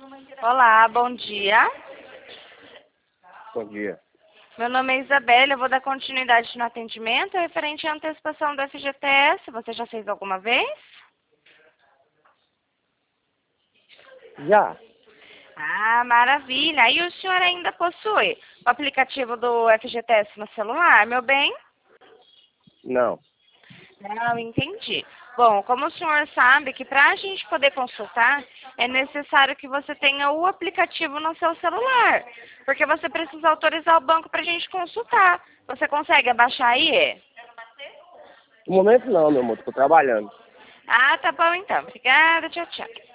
Olá, bom dia. Bom dia. Meu nome é Isabela, eu vou dar continuidade no atendimento referente à antecipação do FGTS. Você já fez alguma vez? Já? Ah, maravilha. E o senhor ainda possui o aplicativo do FGTS no celular, meu bem? Não. Não, entendi. Bom, como o senhor sabe que para a gente poder consultar, é necessário que você tenha o aplicativo no seu celular, porque você precisa autorizar o banco para a gente consultar. Você consegue abaixar aí? No momento não, meu amor. Tô trabalhando. Ah, tá bom então. Obrigada, tchau, tchau.